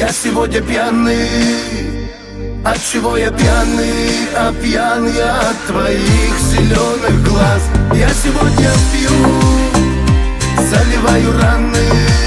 Я сегодня пьяный. От чего я пьяный? А пьян я от твоих зеленых глаз. Я сегодня пью, заливаю раны.